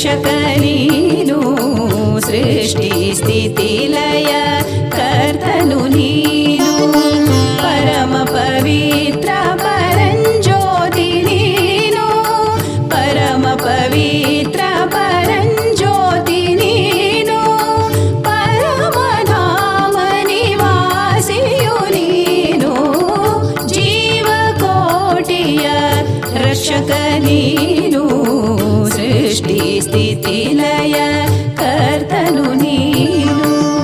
ರಕ್ಷಕ ನೀನು ಸೃಷ್ಟಿ ಸ್ಥಿತಿ ಲಯ ಕರ್ತನು ನೀನು ಪರಮ ಪವಿತ್ರ ಪರಂಜ್ಯೋತಿ ನೀನು ಪರಮ ಪವಿತ್ರ ಪರಂಜ್ಯೋತಿ ನೀನು ಪರಮಧಾಮ ನಿವಾಸಿಯು ನೀನು ಜೀವಕೋಟಿಯ ರಕ್ಷಕ ನೀನು ಸೃಷ್ಟಿ ಸ್ಥಿತಿ ಲಯ ಕರ್ತನು ನೀನು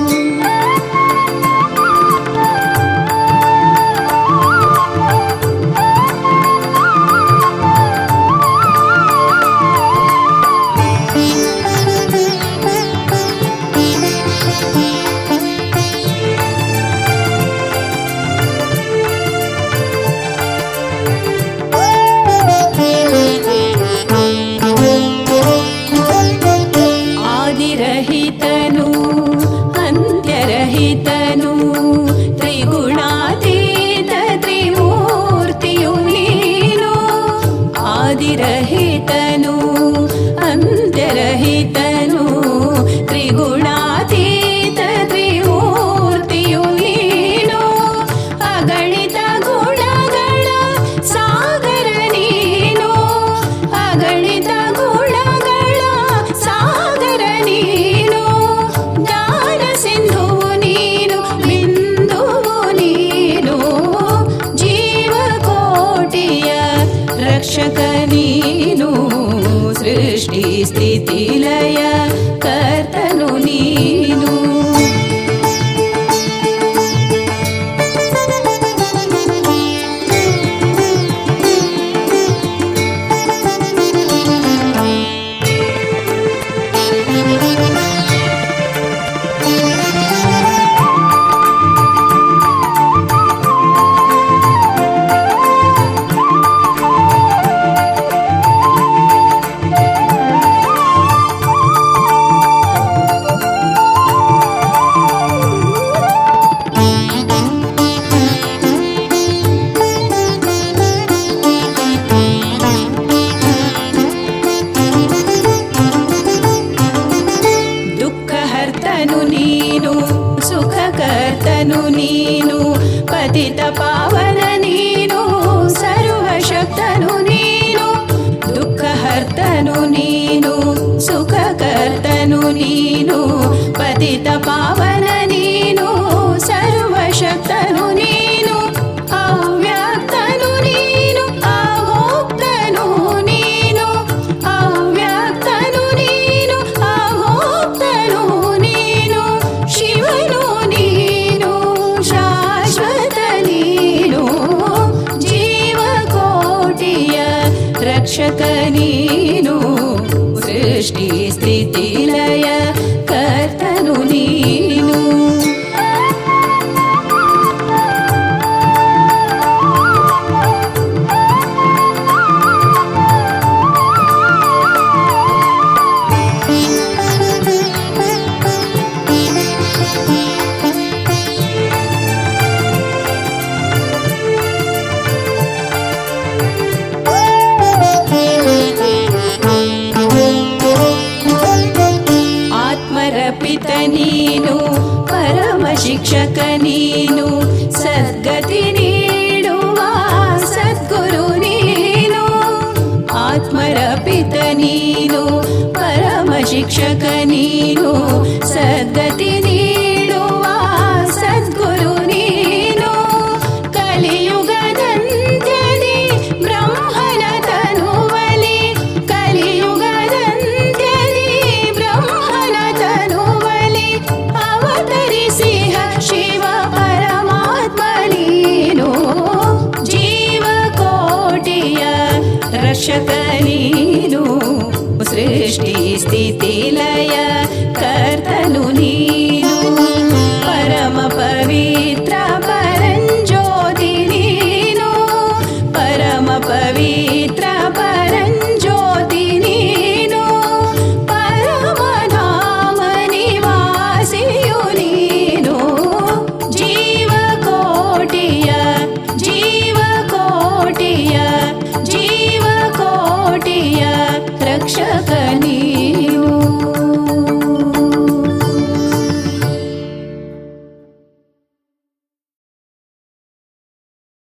ಆದಿರಹಿತನು ಅಂತ್ಯರಹಿತನು ತ್ರಿಗುಣಾತೀತ ತ್ರಿಮೂರ್ತಿಯು ನೀನು ಆದಿರಹಿತನು ಅಂತ್ಯರಹಿತನು ತ್ರಿಗುಣಾತೀತ ತ್ರಿಮೂರ್ತಿಯು ನೀನು ಅಗಣಿತ ಗುಣಗಳ ಸಾಗರ ನೀನು ಅಗಣಿತ ಗುಣಗಳ ಸಾಗರ ನೀನು ಜ್ಞಾನ ಸಿಂಧುವು ನೀನು ಬಿಂದುವು ನೀನು ಜೀವಕೋಟಿಯ ರಕ್ಷಕ ನೀನು ಸೃಷ್ಟಿ ಸ್ಥಿತಿ ಲಯ ಕರ್ತನು ನೀನು ದುಃಖಹರ್ತನು ನೀನು ಸುಖಕರ್ತನು ನೀನು ಪತಿತ ಪಾವನ ನೀನು ಸರ್ವಶಕ್ತನು ನೀನು ದುಃಖಹರ್ತನು ನೀನು ಸುಖಕರ್ತನು ನೀನು ಪತಿತ ಪಾವನ ನೀನು ಸರ್ವಶಕ್ತನು ನೀನು ಅವ್ಯಕ್ತನು ನೀನು ಅಭೋಕ್ತನು ನೀನು ಅವ್ಯಕ್ತನು ನೀನು ಅಭೋಕ್ತನು ನೀನು ಶಿವನು ನೀನು ಶಾಶ್ವತ ನೀನು ಜೀವಕೋಟಿಯ ರಕ್ಷಕ ನೀನು ಸೃಷ್ಟಿ ಸ್ಥಿತಿ ಲಯ ಕರ್ತನು ನೀನು ಆತ್ಮರಪಿತ ನೀನು ಪರಮ ಶಿಕ್ಷಕ ನೀನು ಸದ್ಗತಿ ನೀಡುವ ಸದ್ಗುರು ನೀನು ಆತ್ಮರಪಿತ ನೀನು ಪರಮ ಶಿಕ್ಷಕ ನೀನು ಸದ್ಗತಿ ನೀಡುವ ಸದ್ಗುರು ನೀನು ಕಲಿಯುಗದಂತ್ಯದಿ ಬ್ರಹ್ಮನ ತನುವಲಿ ಕಲಿಯುಗದಂತ್ಯದಿ ಬ್ರಹ್ಮನ ತನುವಲಿ ಅವತರಿಸಿಹ ಶಿವ ಪರಮಾತ್ಮ ನೀನು ಜೀವಕೋಟಿಯ ರಕ್ಷಕ ನೀನು ಸೃಷ್ಟಿ ಸ್ಥಿತಿ ಲಯ ಕರ್ತನು ನೀನು ಪರಮ ಪವಿತ್ರ ಪರಂಜ್ಯೋತಿ ನೀನು ಪರಮ ಪವಿತ್ರ ಪರಂಜ್ಯೋತಿ ನೀನು ಪರಮಧಾಮ ನಿವಾಸಿಯು ನೀನು ಜೀವಕೋಟಿಯ ಜೀವಕೋಟಿಯ ಜೀವಕೋಟಿಯ ರಕ್ಷಕ